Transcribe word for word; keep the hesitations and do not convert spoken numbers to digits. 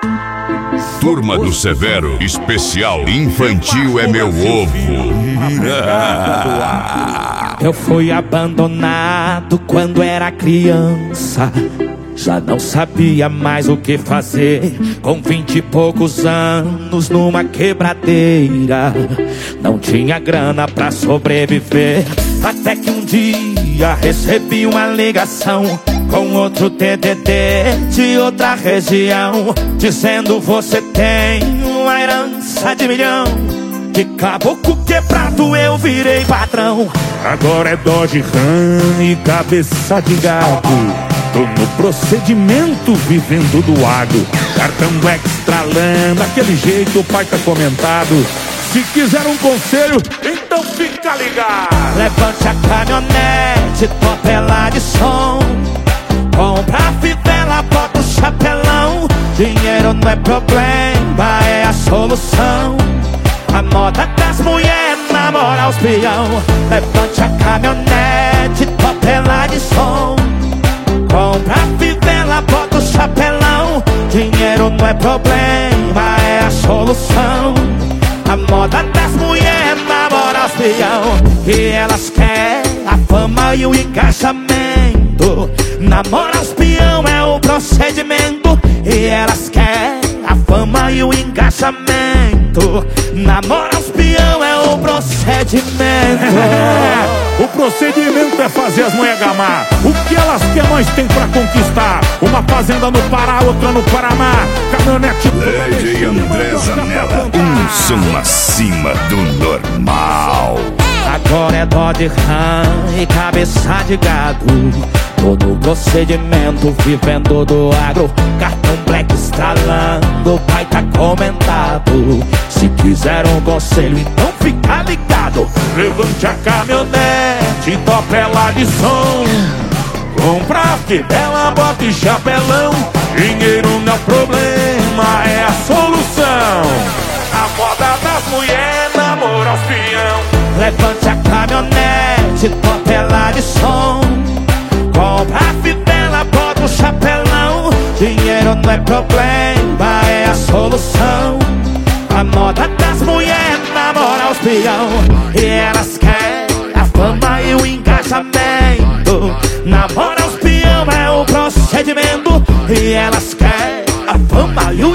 Turma do Severo, especial infantil é meu ovo. Eu fui abandonado quando era criança. Já não sabia mais o que fazer. Com vinte e poucos anos numa quebradeira. Não tinha grana pra sobreviver. Até que um dia recebi uma ligação com outro T D D de outra região, dizendo: você tem uma herança de milhão. De caboclo quebrado eu virei patrão. Agora é Dodge Ram e cabeça de gato. Tô no procedimento vivendo do agro. Cartão extralando, daquele jeito o pai tá comentado. Se quiser um conselho, então fica ligado. Levante a caminhonete, topela de som. Compra a fivela, bota o chapelão. Dinheiro não é problema, é a solução. A moda das mulheres namora os peão. Levante a caminhonete, topela de som. Compra a fivela, bota o chapelão. Dinheiro não é problema, é a solução. A moda das mulheres namora os peão. E elas querem a fama e o encaixamento. Namora os peão é o procedimento. E elas querem a fama e o encaixamento. Namora os peão é o procedimento. O procedimento é fazer as mulheres gamar. O que elas querem nós tem pra conquistar. Uma fazenda no Pará, outra no Paraná. Caminhonete D J André Zanella, um som acima do normal. Agora é Dodge Ram e cabeça de gado. Tô no procedimento, vivendo do agro. Cartão black estralando, o pai tá comentado. Se quiser um conselho, então fica ligado. Levante a caminhonete, topela de som. Compra a fivela, bota e chapelão. Dinheiro não é problema, é a solução. A moda das mulheres namora os peão. Levante a caminhonete, topela de som. Compra a fivela, bota o chapelão. Dinheiro não é problema, é a solução. A moda das mulheres namora os peão. E elas querem a fama e o encaixamento. Namora os peão é o procedimento. E elas querem a fama e o